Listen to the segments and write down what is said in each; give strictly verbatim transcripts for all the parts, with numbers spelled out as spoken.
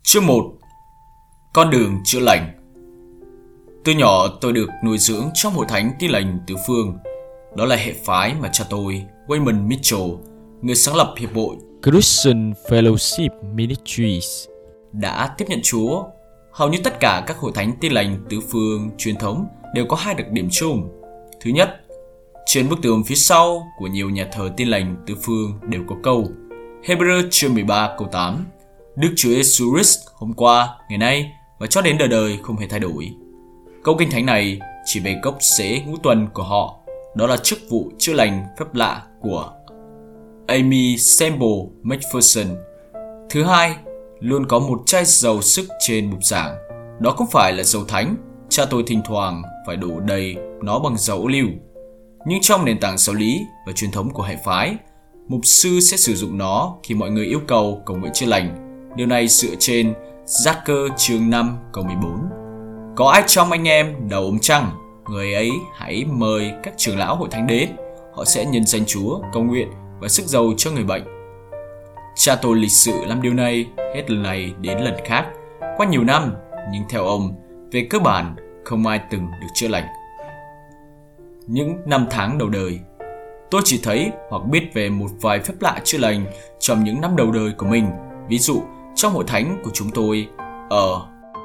Chương một. Con đường chữa lành. Từ nhỏ tôi được nuôi dưỡng trong hội thánh Tin lành tứ phương. Đó là hệ phái mà cha tôi, Wayman Mitchell, người sáng lập hiệp hội Christian Fellowship Ministries, đã tiếp nhận Chúa. Hầu như tất cả các hội thánh Tin lành tứ phương truyền thống đều có hai đặc điểm chung. Thứ nhất, trên bức tường phía sau của nhiều nhà thờ Tin lành tứ phương đều có câu Hebrew chương mười ba câu tám: Đức Chúa Giêsu Christ hôm qua, ngày nay và cho đến đời đời không hề thay đổi. Câu kinh thánh này chỉ về gốc rễ ngũ tuần của họ, đó là chức vụ chữa lành phép lạ của Aimee Semple McPherson. Thứ hai, luôn có một chai dầu sức trên bục giảng. Đó không phải là dầu thánh, cha tôi thỉnh thoảng phải đổ đầy nó bằng dầu ô liu. Nhưng trong nền tảng giáo lý và truyền thống của hệ phái, mục sư sẽ sử dụng nó khi mọi người yêu cầu cầu nguyện chữa lành. Điều này dựa trên Giác-cơ chương năm câu mười bốn. Có ai trong anh em đau ốm chăng? Người ấy hãy mời các trưởng lão hội thánh đến. Họ sẽ nhân danh Chúa, cầu nguyện và sức dầu cho người bệnh. Cha tôi lịch sự làm điều này hết lần này đến lần khác qua nhiều năm, nhưng theo ông, về cơ bản không ai từng được chữa lành. Những năm tháng đầu đời, tôi chỉ thấy hoặc biết về một vài phép lạ chữa lành trong những năm đầu đời của mình. Ví dụ, trong hội thánh của chúng tôi ở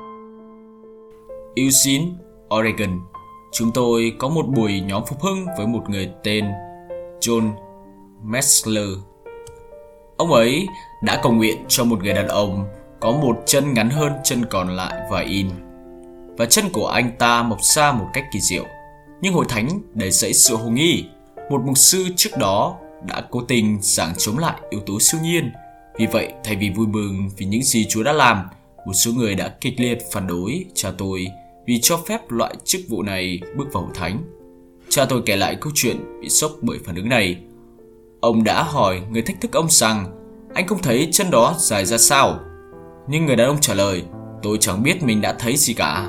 Eugene, Oregon, chúng tôi có một buổi nhóm phục hưng với một người tên John Metzler. Ông ấy đã cầu nguyện cho một người đàn ông có một chân ngắn hơn chân còn lại vài in, và chân của anh ta mọc ra một cách kỳ diệu. Nhưng hội thánh đầy dẫy sự hồ nghi. Một mục sư trước đó đã cố tình giảng chống lại yếu tố siêu nhiên. Vì vậy, thay vì vui mừng vì những gì Chúa đã làm, một số người đã kịch liệt phản đối cha tôi vì cho phép loại chức vụ này bước vào hội thánh. Cha tôi kể lại câu chuyện bị sốc bởi phản ứng này. Ông đã hỏi người thách thức ông rằng anh không thấy chân đó dài ra sao? Nhưng người đàn ông trả lời, tôi chẳng biết mình đã thấy gì cả.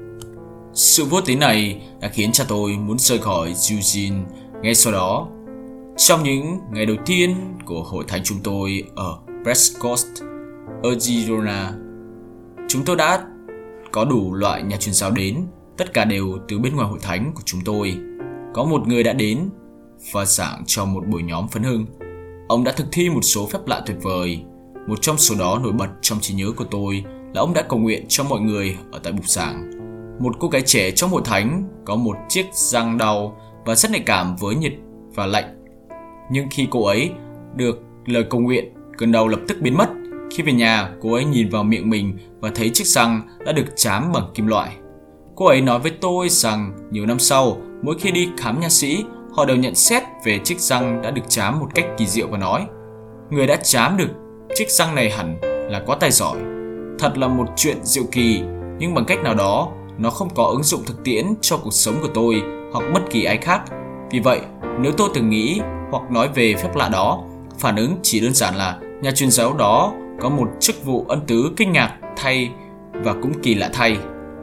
Sự vô tín này đã khiến cha tôi muốn rời khỏi Eugene ngay sau đó. Trong những ngày đầu tiên của hội thánh chúng tôi ở Prescott, Arizona, chúng tôi đã có đủ loại nhà truyền giáo đến, tất cả đều từ bên ngoài hội thánh của chúng tôi. Có một người đã đến và giảng cho một buổi nhóm phấn hưng. Ông đã thực thi một số phép lạ tuyệt vời. Một trong số đó nổi bật trong trí nhớ của tôi là ông đã cầu nguyện cho mọi người ở tại bục giảng. Một cô gái trẻ trong hội thánh có một chiếc răng đau và rất nhạy cảm với nhiệt và lạnh. Nhưng khi cô ấy được lời cầu nguyện, cơn đau lập tức biến mất. Khi về nhà, cô ấy nhìn vào miệng mình và thấy chiếc răng đã được trám bằng kim loại. Cô ấy nói với tôi rằng nhiều năm sau, mỗi khi đi khám nha sĩ, họ đều nhận xét về chiếc răng đã được trám một cách kỳ diệu và nói: người đã trám được chiếc răng này hẳn là có tài giỏi. Thật là một chuyện diệu kỳ, nhưng bằng cách nào đó, nó không có ứng dụng thực tiễn cho cuộc sống của tôi hoặc bất kỳ ai khác. Vì vậy, nếu tôi từng nghĩ hoặc nói về phép lạ đó, phản ứng chỉ đơn giản là nhà truyền giáo đó có một chức vụ ân tứ kinh ngạc thay và cũng kỳ lạ thay.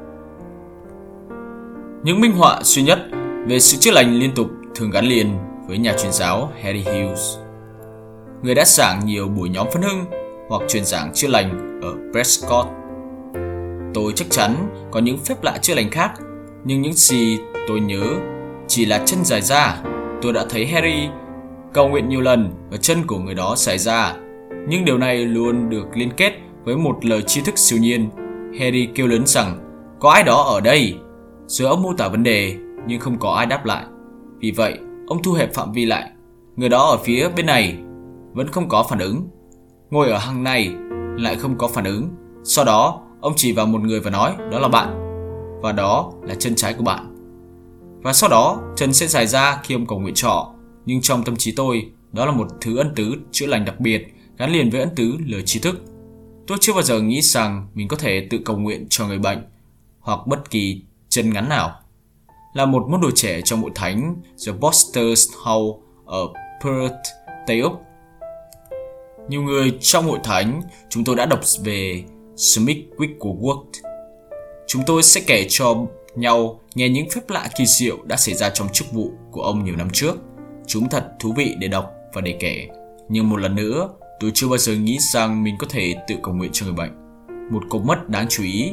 Những minh họa duy nhất về sự chữa lành liên tục thường gắn liền với nhà truyền giáo Harry Hughes, người đã giảng nhiều buổi nhóm phấn hưng hoặc truyền giảng chữa lành ở Prescott. Tôi chắc chắn có những phép lạ chữa lành khác, nhưng những gì tôi nhớ chỉ là chân dài ra. Tôi đã thấy Harry cầu nguyện nhiều lần và chân của người đó dài ra, nhưng điều này luôn được liên kết với một lời tri thức siêu nhiên. Harry kêu lớn rằng có ai đó ở đây. Rồi ông mô tả vấn đề, nhưng không có ai đáp lại. Vì vậy, ông thu hẹp phạm vi lại. Người đó ở phía bên này vẫn không có phản ứng. Ngồi ở hàng này lại không có phản ứng. Sau đó, ông chỉ vào một người và nói đó là bạn, và đó là chân trái của bạn. Và sau đó, chân sẽ dài ra khi ông cầu nguyện cho họ. Nhưng trong tâm trí tôi, đó là một thứ ân tứ chữa lành đặc biệt gắn liền với ân tứ lời tri thức. Tôi chưa bao giờ nghĩ rằng mình có thể tự cầu nguyện cho người bệnh hoặc bất kỳ chân ngắn nào. Là một môn đồ trẻ trong hội thánh The Bosters Hall ở Perth, Tây Úc, nhiều người trong hội thánh chúng tôi đã đọc về Smith Wigglesworth. Chúng tôi sẽ kể cho nhau nghe những phép lạ kỳ diệu đã xảy ra trong chức vụ của ông nhiều năm trước. Chúng thật thú vị để đọc và để kể. Nhưng một lần nữa, tôi chưa bao giờ nghĩ rằng mình có thể tự cầu nguyện cho người bệnh. một cột mốc đáng chú ý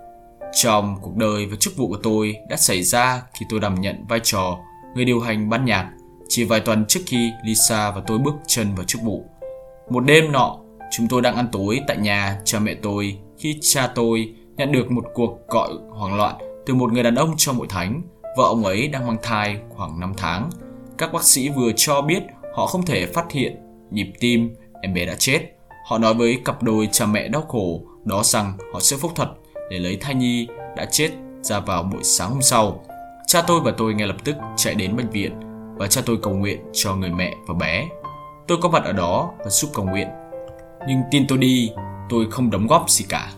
trong cuộc đời và chức vụ của tôi đã xảy ra khi tôi đảm nhận vai trò người điều hành ban nhạc chỉ vài tuần trước khi Lisa và tôi bước chân vào chức vụ. Một đêm nọ, chúng tôi đang ăn tối tại nhà cha mẹ tôi khi cha tôi nhận được một cuộc gọi hoảng loạn từ một người đàn ông trong hội thánh. Vợ ông ấy đang mang thai khoảng năm tháng. Các bác sĩ vừa cho biết họ không thể phát hiện nhịp tim, em bé đã chết. Họ nói với cặp đôi cha mẹ đau khổ đó rằng họ sẽ phẫu thuật để lấy thai nhi đã chết ra vào buổi sáng hôm sau. Cha tôi và tôi ngay lập tức chạy đến bệnh viện và cha tôi cầu nguyện cho người mẹ và bé. Tôi có mặt ở đó và giúp cầu nguyện. Nhưng tin tôi đi, tôi không đóng góp gì cả.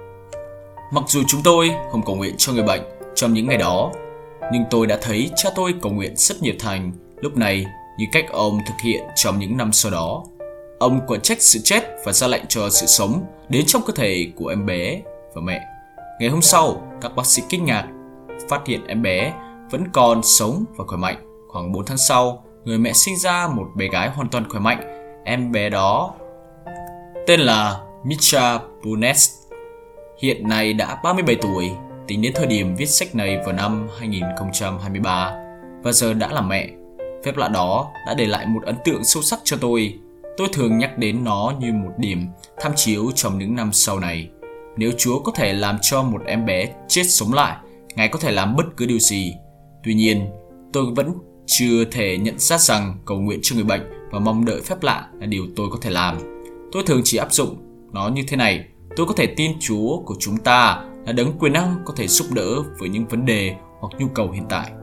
Mặc dù chúng tôi không cầu nguyện cho người bệnh trong những ngày đó, nhưng tôi đã thấy cha tôi cầu nguyện rất nhiệt thành lúc này như cách ông thực hiện trong những năm sau đó. Ông quả trách sự chết và ra lệnh cho sự sống đến trong cơ thể của em bé và mẹ. Ngày hôm sau, các bác sĩ kinh ngạc phát hiện em bé vẫn còn sống và khỏe mạnh. Khoảng bốn tháng sau, người mẹ sinh ra một bé gái hoàn toàn khỏe mạnh. Em bé đó tên là Micha Bones. Hiện nay đã ba mươi bảy tuổi, tính đến thời điểm viết sách này vào năm hai nghìn không trăm hai mươi ba, và giờ đã là mẹ. Phép lạ đó đã để lại một ấn tượng sâu sắc cho tôi. Tôi thường nhắc đến nó như một điểm tham chiếu trong những năm sau này. Nếu Chúa có thể làm cho một em bé chết sống lại, Ngài có thể làm bất cứ điều gì. Tuy nhiên, tôi vẫn chưa thể nhận ra rằng cầu nguyện cho người bệnh và mong đợi phép lạ là điều tôi có thể làm. Tôi thường chỉ áp dụng nó như thế này: tôi có thể tin Chúa của chúng ta là đấng quyền năng có thể giúp đỡ với những vấn đề hoặc nhu cầu hiện tại.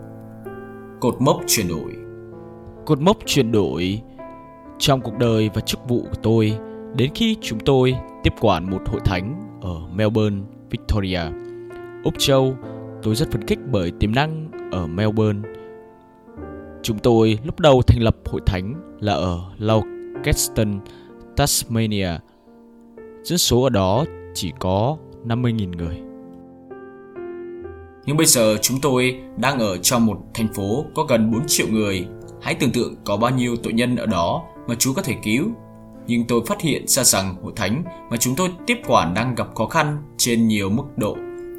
Cột mốc chuyển đổi. Cột mốc chuyển đổi trong cuộc đời và chức vụ của tôi đến khi chúng tôi tiếp quản một hội thánh ở Melbourne, Victoria, Úc Châu. Tôi rất phấn khích bởi tiềm năng ở Melbourne. Chúng tôi lúc đầu thành lập hội thánh là ở Launceston, Tasmania. Dân số ở đó chỉ có năm mươi nghìn người. Nhưng bây giờ chúng tôi đang ở trong một thành phố có gần bốn triệu người. Hãy tưởng tượng có bao nhiêu tội nhân ở đó mà Chúa có thể cứu. Nhưng tôi phát hiện ra rằng hội thánh mà chúng tôi tiếp quản đang gặp khó khăn trên nhiều mức độ.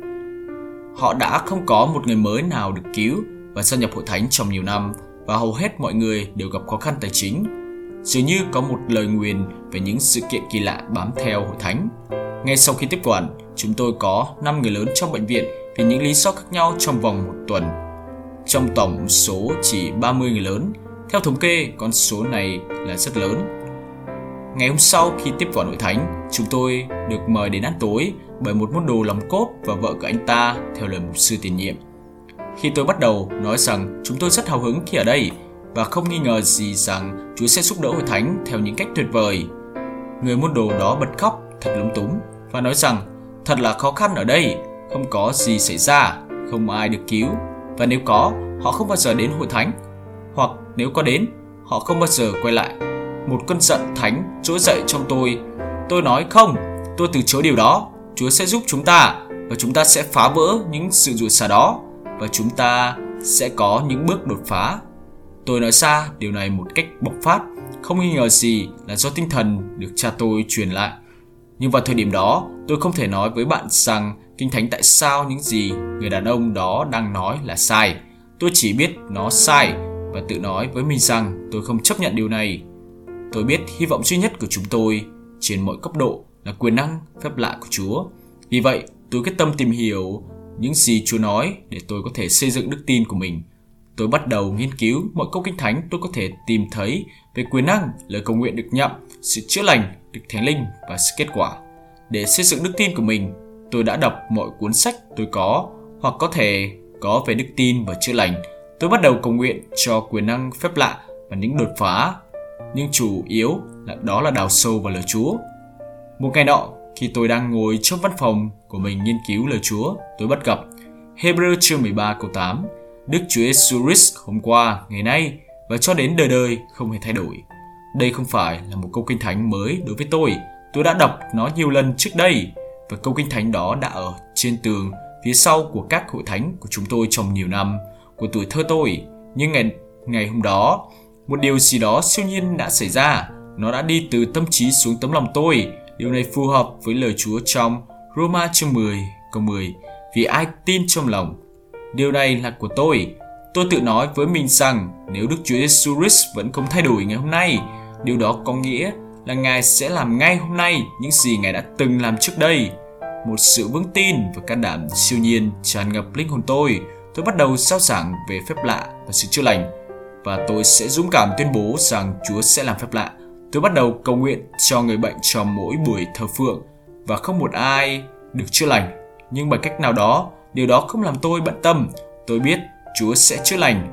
Họ đã không có một người mới nào được cứu và gia nhập hội thánh trong nhiều năm, và hầu hết mọi người đều gặp khó khăn tài chính. Dường như có một lời nguyền về những sự kiện kỳ lạ bám theo hội thánh. Ngay sau khi tiếp quản, chúng tôi có năm người lớn trong bệnh viện vì những lý do khác nhau trong vòng một tuần. Trong tổng số chỉ ba mươi người lớn. Theo thống kê, con số này là rất lớn. Ngày hôm sau khi tiếp quản hội thánh, chúng tôi được mời đến ăn tối bởi một môn đồ lòng cốt và vợ của anh ta theo lời mục sư tiền nhiệm. Khi tôi bắt đầu nói rằng chúng tôi rất hào hứng khi ở đây và không nghi ngờ gì rằng Chúa sẽ giúp đỡ hội thánh theo những cách tuyệt vời, người môn đồ đó bật khóc thật lúng túng và nói rằng thật là khó khăn ở đây, không có gì xảy ra, không ai được cứu, và nếu có, họ không bao giờ đến hội thánh, hoặc nếu có đến, họ không bao giờ quay lại. Một cơn giận thánh trỗi dậy trong tôi. Tôi nói không, tôi từ chối điều đó. Chúa sẽ giúp chúng ta và chúng ta sẽ phá vỡ những sự rủa xả đó và chúng ta sẽ có những bước đột phá. Tôi nói ra điều này một cách bộc phát, không nghi ngờ gì là do tinh thần được cha tôi truyền lại. Nhưng vào thời điểm đó, tôi không thể nói với bạn rằng Kinh Thánh tại sao những gì người đàn ông đó đang nói là sai. Tôi chỉ biết nó sai và tự nói với mình rằng tôi không chấp nhận điều này. Tôi biết hy vọng duy nhất của chúng tôi trên mọi cấp độ là quyền năng, phép lạ của Chúa. Vì vậy, tôi quyết tâm tìm hiểu những gì Chúa nói để tôi có thể xây dựng đức tin của mình. Tôi bắt đầu nghiên cứu mọi câu Kinh Thánh tôi có thể tìm thấy về quyền năng, lời cầu nguyện được nhậm, sự chữa lành, được Thánh Linh và sự kết quả. Để xây dựng đức tin của mình, tôi đã đọc mọi cuốn sách tôi có hoặc có thể có về đức tin và chữa lành. Tôi bắt đầu cầu nguyện cho quyền năng, phép lạ và những đột phá. Nhưng chủ yếu là đó là đào sâu vào lời Chúa. Một ngày nọ, khi tôi đang ngồi trong văn phòng của mình nghiên cứu lời Chúa, tôi bắt gặp Hebrew chương mười ba câu tám: Đức Chúa Jesus Christ hôm qua, ngày nay và cho đến đời đời không hề thay đổi. Đây không phải là một câu Kinh Thánh mới đối với tôi. Tôi đã đọc nó nhiều lần trước đây, và câu Kinh Thánh đó đã ở trên tường phía sau của các hội thánh của chúng tôi trong nhiều năm của tuổi thơ tôi. Nhưng ngày, ngày hôm đó, một điều gì đó siêu nhiên đã xảy ra. Nó đã đi từ tâm trí xuống tấm lòng tôi. Điều này phù hợp với lời Chúa trong Roma chương mười câu mười. Vì ai tin trong lòng. Điều này là của tôi. Tôi tự nói với mình rằng nếu Đức Chúa Jesus Christ vẫn không thay đổi ngày hôm nay, điều đó có nghĩa là Ngài sẽ làm ngay hôm nay những gì Ngài đã từng làm trước đây. Một sự vững tin và can đảm siêu nhiên tràn ngập linh hồn tôi. Tôi bắt đầu rao giảng về phép lạ và sự chữa lành, và tôi sẽ dũng cảm tuyên bố rằng Chúa sẽ làm phép lạ. Tôi bắt đầu cầu nguyện cho người bệnh trong mỗi buổi thờ phượng, và không một ai được chữa lành. Nhưng bằng cách nào đó, điều đó không làm tôi bận tâm. Tôi biết Chúa sẽ chữa lành.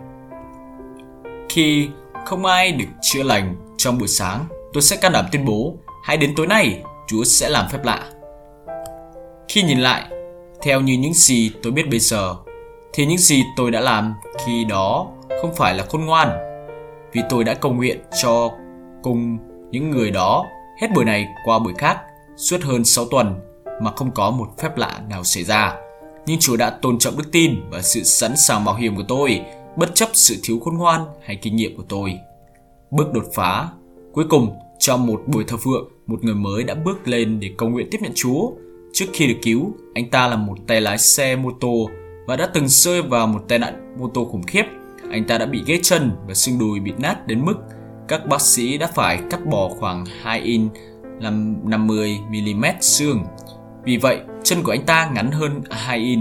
Khi không ai được chữa lành trong buổi sáng, tôi sẽ can đảm tuyên bố, hãy đến tối nay, Chúa sẽ làm phép lạ. Khi nhìn lại, theo như những gì tôi biết bây giờ, thì những gì tôi đã làm khi đó không phải là khôn ngoan. Vì tôi đã cầu nguyện cho cùng những người đó hết buổi này qua buổi khác suốt hơn sáu tuần mà không có một phép lạ nào xảy ra. Nhưng Chúa đã tôn trọng đức tin và sự sẵn sàng mạo hiểm của tôi, bất chấp sự thiếu khôn ngoan hay kinh nghiệm của tôi. Bước đột phá. Cuối cùng, trong một buổi thờ phượng, một người mới đã bước lên để cầu nguyện tiếp nhận Chúa. Trước khi được cứu, anh ta là một tay lái xe mô tô và đã từng rơi vào một tai nạn mô tô khủng khiếp. Anh ta đã bị gãy chân và xương đùi bị nát đến mức các bác sĩ đã phải cắt bỏ khoảng hai inch làm năm mươi mi-li-mét xương. Vì vậy, chân của anh ta ngắn hơn hai inch.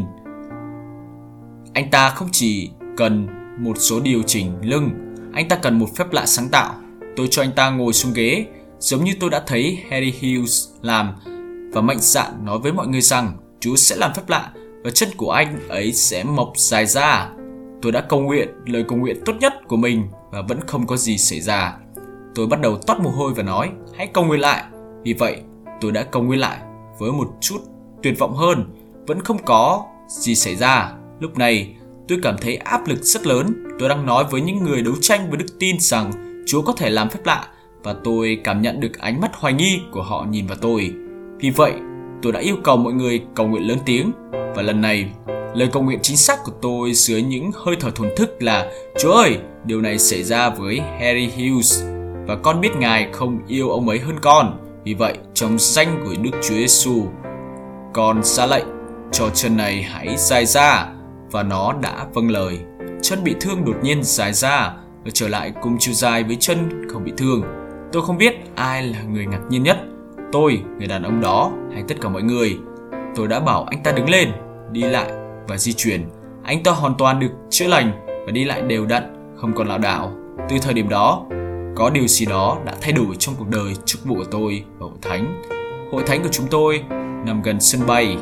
Anh ta không chỉ cần một số điều chỉnh lưng, anh ta cần một phép lạ sáng tạo. Tôi cho anh ta ngồi xuống ghế, giống như tôi đã thấy Harry Hughes làm, và mạnh dạn nói với mọi người rằng Chúa sẽ làm phép lạ và chân của anh ấy sẽ mọc dài ra. Tôi đã cầu nguyện lời cầu nguyện tốt nhất của mình và vẫn không có gì xảy ra. Tôi bắt đầu toát mồ hôi và nói, hãy cầu nguyện lại. Vì vậy, tôi đã cầu nguyện lại với một chút tuyệt vọng hơn, vẫn không có gì xảy ra. Lúc này, tôi cảm thấy áp lực rất lớn. Tôi đang nói với những người đấu tranh với đức tin rằng Chúa có thể làm phép lạ, và tôi cảm nhận được ánh mắt hoài nghi của họ nhìn vào tôi. Vì vậy, tôi đã yêu cầu mọi người cầu nguyện lớn tiếng, và lần này, lời cầu nguyện chính xác của tôi dưới những hơi thở thổn thức là: Chúa ơi, điều này xảy ra với Harry Hughes, và con biết Ngài không yêu ông ấy hơn con. Vì vậy, trong danh của Đức Chúa Giêsu, con ra lệnh cho chân này hãy dài ra, và nó đã vâng lời. Chân bị thương đột nhiên dài ra và trở lại cùng chiều dài với chân không bị thương. Tôi không biết ai là người ngạc nhiên nhất, tôi, người đàn ông đó, hay tất cả mọi người. Tôi đã bảo anh ta đứng lên, đi lại và di chuyển. Anh ta hoàn toàn được chữa lành và đi lại đều đặn, không còn lảo đảo. Từ thời điểm đó, có điều gì đó đã thay đổi trong cuộc đời chức vụ của tôi và hội thánh. Hội thánh của chúng tôi nằm gần sân bay.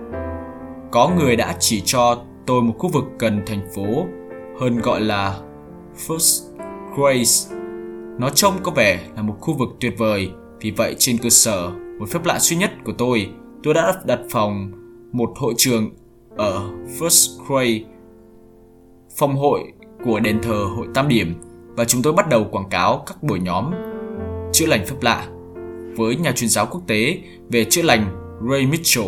Có người đã chỉ cho tôi một khu vực gần thành phố hơn gọi là First Grace. Nó trông có vẻ là một khu vực tuyệt vời. Vì vậy, trên cơ sở một phép lạ duy nhất của tôi, tôi đã đặt phòng một hội trường ở First Grace, phòng hội của đền thờ hội Tam Điểm, và chúng tôi bắt đầu quảng cáo các buổi nhóm chữa lành phép lạ với nhà truyền giáo quốc tế về chữa lành Ray Mitchell,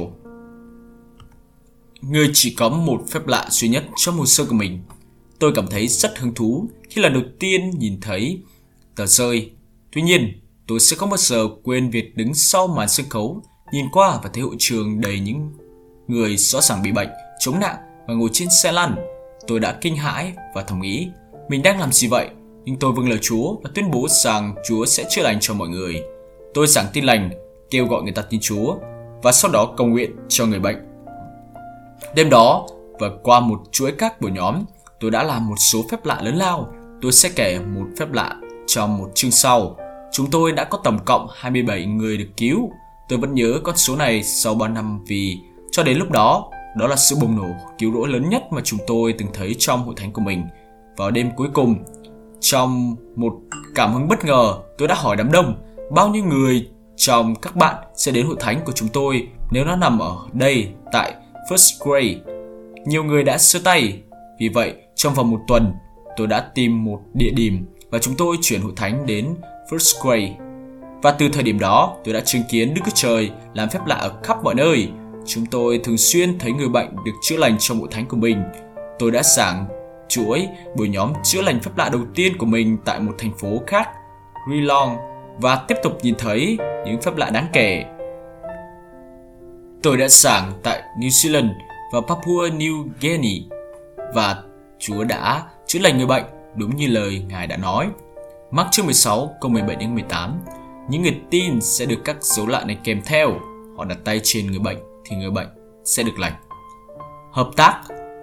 người chỉ có một phép lạ duy nhất trong hồ sơ của mình. Tôi cảm thấy rất hứng thú khi lần đầu tiên nhìn thấy tờ rơi. Tuy nhiên, tôi sẽ không bao giờ quên việc đứng sau màn sân khấu, nhìn qua và thấy hội trường đầy những người rõ ràng bị bệnh, chống nạn và ngồi trên xe lăn. Tôi đã kinh hãi và thầm nghĩ, mình đang làm gì vậy? Nhưng tôi vâng lời Chúa và tuyên bố rằng Chúa sẽ chữa lành cho mọi người. Tôi giảng tin lành, kêu gọi người ta tin Chúa, và sau đó cầu nguyện cho người bệnh. Đêm đó, và qua một chuỗi các buổi nhóm, tôi đã làm một số phép lạ lớn lao. Tôi sẽ kể một phép lạ trong một chương sau. Chúng tôi đã có tổng cộng hai mươi bảy người được cứu. Tôi vẫn nhớ con số này sau bao năm, vì cho đến lúc đó, đó là sự bùng nổ cứu rỗi lớn nhất mà chúng tôi từng thấy trong hội thánh của mình. Vào đêm cuối cùng, trong một cảm hứng bất ngờ, tôi đã hỏi đám đông bao nhiêu người trong các bạn sẽ đến hội thánh của chúng tôi nếu nó nằm ở đây tại First Grace. Nhiều người đã giơ tay. Vì vậy, trong vòng một tuần, tôi đã tìm một địa điểm và chúng tôi chuyển hội thánh đến First Grace. Và từ thời điểm đó, tôi đã chứng kiến Đức Chúa Trời làm phép lạ ở khắp mọi nơi. Chúng tôi thường xuyên thấy người bệnh được chữa lành trong hội thánh của mình. Tôi đã giảng chuỗi buổi nhóm chữa lành phép lạ đầu tiên của mình tại một thành phố khác, Geelong, và tiếp tục nhìn thấy những phép lạ đáng kể. Tôi đã giảng tại New Zealand và Papua New Guinea và Chúa đã chữa lành người bệnh đúng như lời Ngài đã nói. Mác chương mười sáu câu mười bảy đến mười tám. Những người tin sẽ được các dấu lạ này kèm theo. Họ đặt tay trên người bệnh thì người bệnh sẽ được lành. Hợp tác.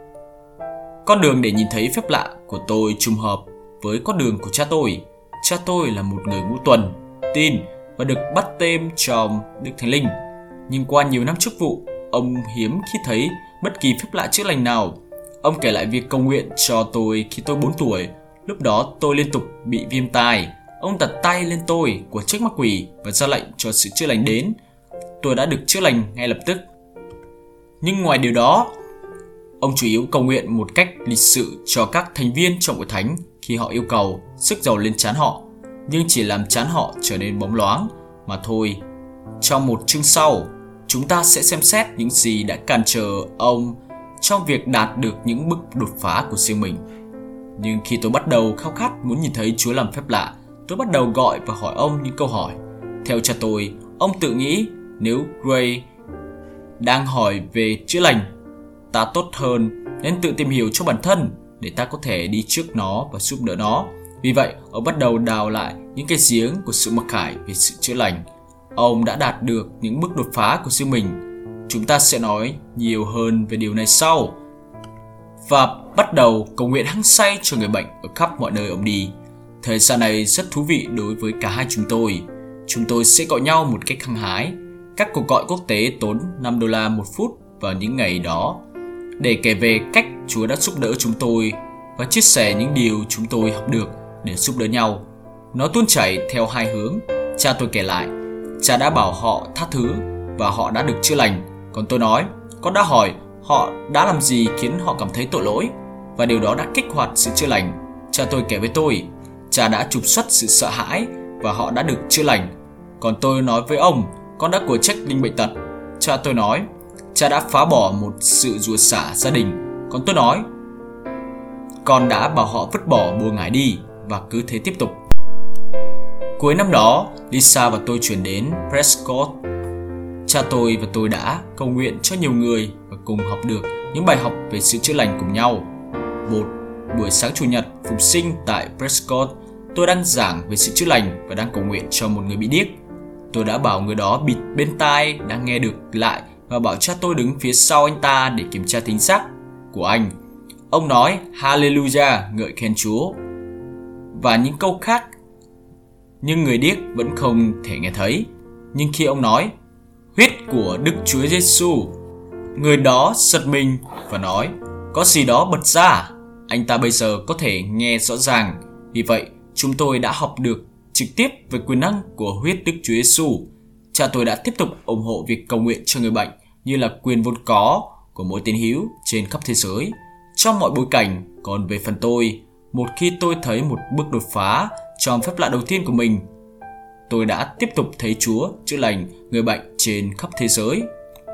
Con đường để nhìn thấy phép lạ của tôi trùng hợp với con đường của cha tôi. Cha tôi là một người ngũ tuần, tin và được bắt tên trong Đức Thánh Linh. Nhưng qua nhiều năm chức vụ, ông hiếm khi thấy bất kỳ phép lạ chữa lành nào. Ông kể lại việc cầu nguyện cho tôi khi tôi bốn tuổi. Lúc đó tôi liên tục bị viêm tai. Ông đặt tay lên tôi của trách ma quỷ và ra lệnh cho sự chữa lành đến. Tôi đã được chữa lành ngay lập tức. Nhưng ngoài điều đó, ông chủ yếu cầu nguyện một cách lịch sự cho các thành viên trong hội thánh khi họ yêu cầu sức dầu lên trán họ, nhưng chỉ làm trán họ trở nên bóng loáng mà thôi. Trong một chương sau, chúng ta sẽ xem xét những gì đã cản trở ông trong việc đạt được những bước đột phá của riêng mình. Nhưng khi tôi bắt đầu khao khát muốn nhìn thấy Chúa làm phép lạ, tôi bắt đầu gọi và hỏi ông những câu hỏi. Theo cha tôi, ông tự nghĩ nếu Gray đang hỏi về chữa lành, ta tốt hơn nên tự tìm hiểu cho bản thân để ta có thể đi trước nó và giúp đỡ nó. Vì vậy, ông bắt đầu đào lại những cái giếng của sự mặc khải về sự chữa lành. Ông đã đạt được những bước đột phá của riêng mình. Chúng ta sẽ nói nhiều hơn về điều này sau. Và bắt đầu cầu nguyện hăng say cho người bệnh ở khắp mọi nơi ông đi. Thời gian này rất thú vị đối với cả hai chúng tôi. Chúng tôi sẽ gọi nhau một cách hăng hái. Các cuộc gọi quốc tế tốn năm đô la một phút vào những ngày đó để kể về cách Chúa đã giúp đỡ chúng tôi và chia sẻ những điều chúng tôi học được để giúp đỡ nhau. Nó tuôn chảy theo hai hướng. Cha tôi kể lại, cha đã bảo họ tha thứ và họ đã được chữa lành. Còn tôi nói, con đã hỏi họ đã làm gì khiến họ cảm thấy tội lỗi và điều đó đã kích hoạt sự chữa lành. Cha tôi kể với tôi, cha đã trục xuất sự sợ hãi và họ đã được chữa lành. Còn tôi nói với ông, con đã của trách linh bệnh tật. Cha tôi nói, cha đã phá bỏ một sự rủa xả gia đình. Còn tôi nói, con đã bảo họ vứt bỏ bùa ngải đi và cứ thế tiếp tục. Cuối năm đó, Lisa và tôi chuyển đến Prescott. Cha tôi và tôi đã cầu nguyện cho nhiều người và cùng học được những bài học về sự chữa lành cùng nhau. Một buổi sáng Chủ nhật phục sinh tại Prescott, tôi đang giảng về sự chữa lành và đang cầu nguyện cho một người bị điếc. Tôi đã bảo người đó bịt bên tai đang nghe được lại và bảo cha tôi đứng phía sau anh ta để kiểm tra thính giác của anh. Ông nói Hallelujah, ngợi khen Chúa và những câu khác, nhưng người điếc vẫn không thể nghe thấy. Nhưng khi ông nói huyết của Đức Chúa Giêsu, người đó giật mình và nói có gì đó bật ra. Anh ta bây giờ có thể nghe rõ ràng. Vì vậy chúng tôi đã học được trực tiếp về quyền năng của huyết Đức Chúa Giêsu. Cha tôi đã tiếp tục ủng hộ việc cầu nguyện cho người bệnh như là quyền vốn có của mỗi tín hữu trên khắp thế giới trong mọi bối cảnh. Còn về phần tôi, một khi tôi thấy một bước đột phá trong phép lạ đầu tiên của mình, tôi đã tiếp tục thấy Chúa chữa lành người bệnh trên khắp thế giới.